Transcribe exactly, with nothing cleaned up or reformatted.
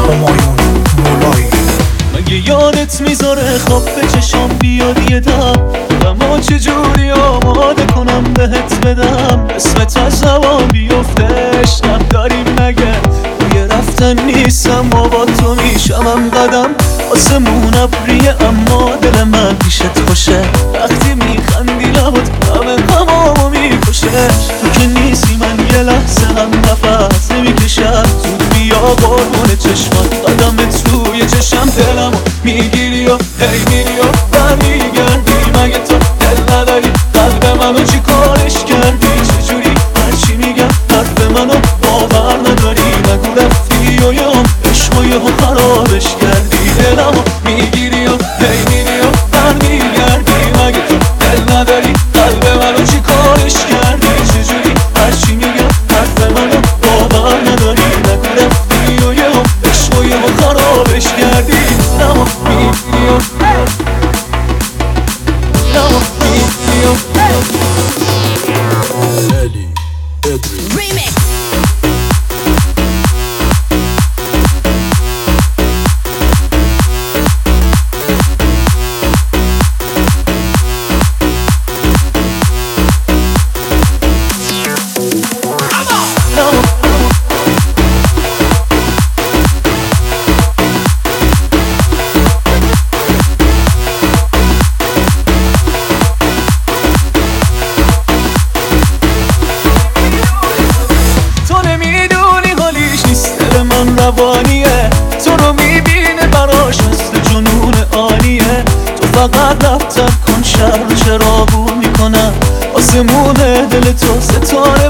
همایون مولایی. مگه یادت میذاره خواب به چشام بیاد یه دم غما چجوری آماده کنم بهت بدم اسمت از زبان بیفته عشقم داریم مگه روی رفتن نیستم و با تو میشمم قدم آسمون ابریه اما دل من پیشت خوشه وقتی میخندی لبات همه غمامو میکشه تو که نیستی من یه لحظه هم نفس نمیکشم زود بیا قربون چشمات قدم توی چشم دلمو میگیری و هی میری و برمیگردی مگه تو دل نداری قلب منو چی کارش کردی چجوری هرچی میگم حرف منو باور نداری نگو رفتی و یه هم عشق و یه هم خرابش کردی دلمو میگیری و هی میری و برمیگردی مگه تو دل نداری قلب منو چی کارش کردی چجوری هرچی میگم حرف منو باور نداری نگو رفتی و یه هم عشق و یه هم خرابش کردی دلمو میگیری و دلمو میگیری و Remix. روانیه تو رو میبینه براش مثل جنون عالیه تو فقط رفتر کن شهر رو چراغون میکنم آسمونه دل تو ستاره